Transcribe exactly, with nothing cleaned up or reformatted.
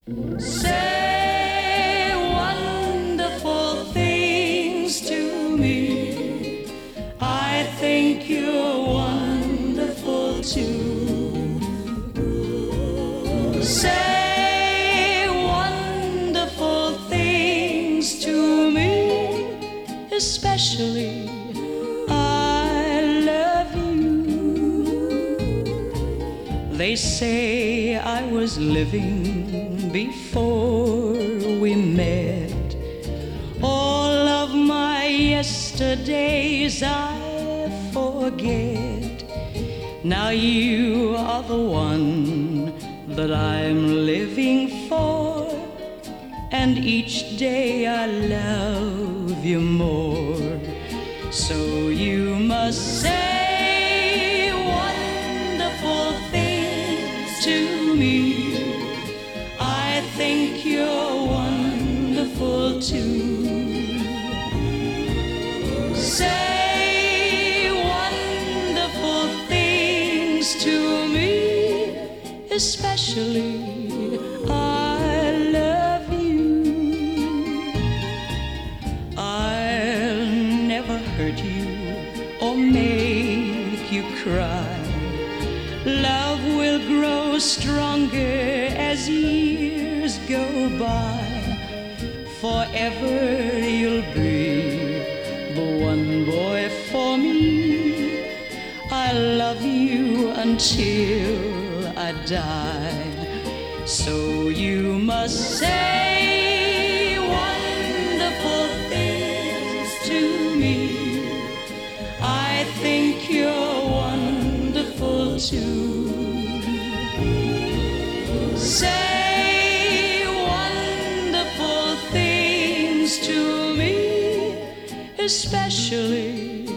Say wonderful things to me. I think you're wonderful too. Say wonderful things to me, especially I love you. They say I was living before we met. All of my yesterdays I forget. Now you are the one that I'm living for, and each day I love you more. So you must say wonderful things to me. I think you're wonderful too. Say wonderful things to me, especially I love you. I'll never hurt you or make you cry. Love will grow stronger as years go by. Forever you'll be the one boy for me. I love you until I die. So you must say wonderful things to me. I think you're wonderful too. Say wonderful things to me, especially